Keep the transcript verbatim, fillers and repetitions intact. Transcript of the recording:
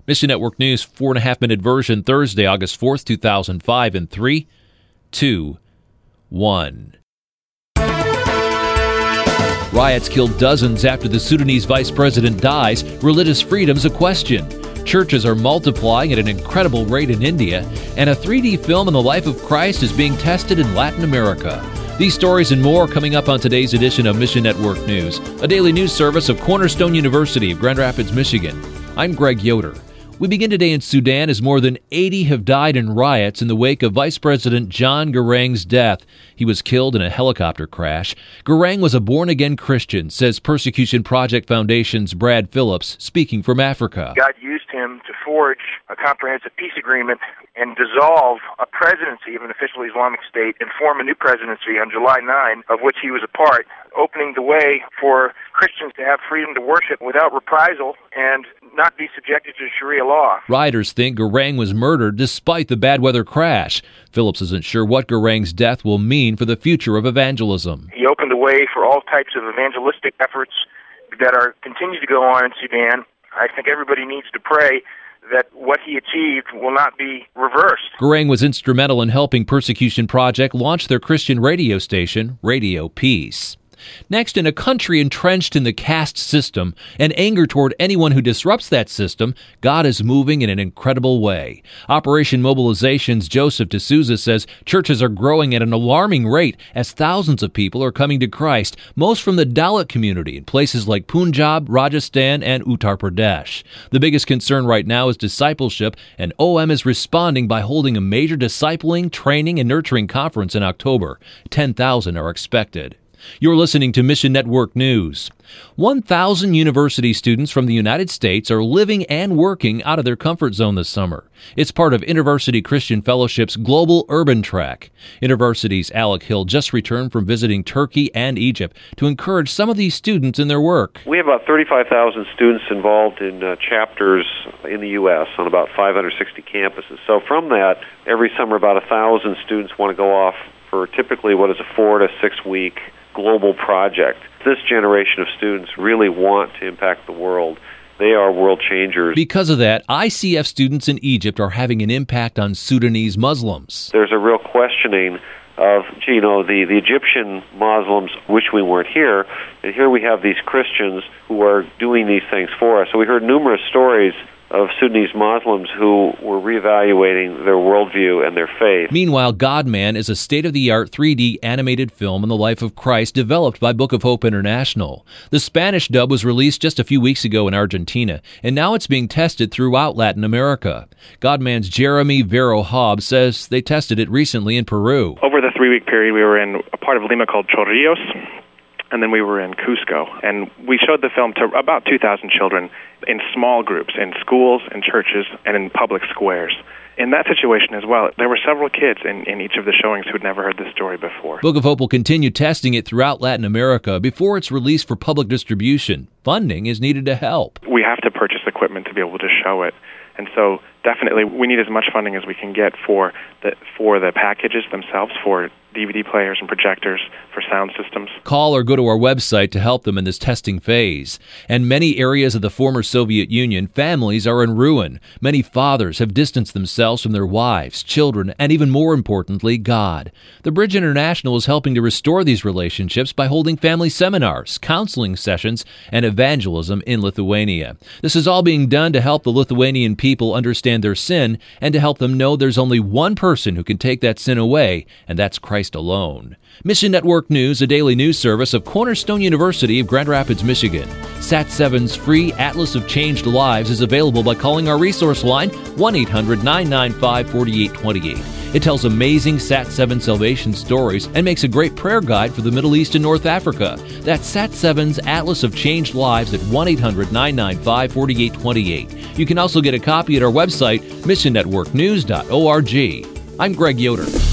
Mission Network News, four and a half minute version, Thursday, August fourth, two thousand five, in three, two, one. Riots killed dozens after the Sudanese vice president dies. Religious freedom's a question. Churches are multiplying at an incredible rate in India, and a three D film on the life of Christ is being tested in Latin America. These stories and more coming up on today's edition of Mission Network News, a daily news service of Cornerstone University of Grand Rapids, Michigan. I'm Greg Yoder. We begin today in Sudan as more than eighty have died in riots in the wake of Vice President John Garang's death. He was killed in a helicopter crash. Garang was a born-again Christian, says Persecution Project Foundation's Brad Phillips, speaking from Africa. God used him to forge a comprehensive peace agreement and dissolve a presidency of an official Islamic State and form a new presidency on July ninth, of which he was a part, opening the way for Christians to have freedom to worship without reprisal and not be subjected to Sharia law. Rioters think Garang was murdered despite the bad weather crash. Phillips isn't sure what Garang's death will mean for the future of evangelism. He opened the way for all types of evangelistic efforts that are continue to go on in Sudan. I think everybody needs to pray that what he achieved will not be reversed. Garang was instrumental in helping Persecution Project launch their Christian radio station, Radio Peace. Next, in a country entrenched in the caste system and anger toward anyone who disrupts that system, God is moving in an incredible way. Operation Mobilization's Joseph D'Souza says churches are growing at an alarming rate as thousands of people are coming to Christ, most from the Dalit community in places like Punjab, Rajasthan, and Uttar Pradesh. The biggest concern right now is discipleship, and O M is responding by holding a major discipling, training, and nurturing conference in October. ten thousand are expected. You're listening to Mission Network News. one thousand university students from the United States are living and working out of their comfort zone this summer. It's part of InterVarsity Christian Fellowship's Global Urban Track. InterVarsity's Alec Hill just returned from visiting Turkey and Egypt to encourage some of these students in their work. We have about thirty-five thousand students involved in uh, chapters in the U S on about five hundred sixty campuses. So from that, every summer about one thousand students want to go off for typically what is a four to six week global project. This generation of students really want to impact the world. They are world changers. Because of that, I C F students in Egypt are having an impact on Sudanese Muslims. There's a real questioning of, gee, you know, the, the Egyptian Muslims wish we weren't here, and here we have these Christians who are doing these things for us. So we heard numerous stories of Sudanese Muslims who were reevaluating their worldview and their faith. Meanwhile, God-Man is a state-of-the-art three D animated film on the life of Christ developed by Book of Hope International. The Spanish dub was released just a few weeks ago in Argentina, and now it's being tested throughout Latin America. God-Man's Jeremy Vero Hobbs says they tested it recently in Peru. Over the three-week period, we were in a part of Lima called Chorrillos, and then we were in Cusco, and we showed the film to about two thousand children in small groups, in schools, in churches, and in public squares. In that situation as well, there were several kids in, in each of the showings who'd never heard this story before. Book of Hope will continue testing it throughout Latin America before it's released for public distribution. Funding is needed to help. We have to purchase equipment to be able to show it, and so definitely we need as much funding as we can get for the, for the packages themselves, for D V D players and projectors, for sound systems. Call or go to our website to help them in this testing phase. And many areas of the former Soviet Union, families are in ruin. Many fathers have distanced themselves from their wives, children, and even more importantly, God. The Bridge International is helping to restore these relationships by holding family seminars, counseling sessions, and evangelism in Lithuania. This is all being done to help the Lithuanian people understand their sin and to help them know there's only one person who can take that sin away, and that's Christ alone. Mission Network News, a daily news service of Cornerstone University of Grand Rapids, Michigan. Sat seven's free Atlas of Changed Lives is available by calling our resource line, one eight hundred nine nine five four eight two eight. It tells amazing Sat seven salvation stories and makes a great prayer guide for the Middle East and North Africa. That's Sat seven's Atlas of Changed Lives at one eight hundred nine nine five four eight two eight. You can also get a copy at our website, mission network news dot org. I'm Greg Yoder.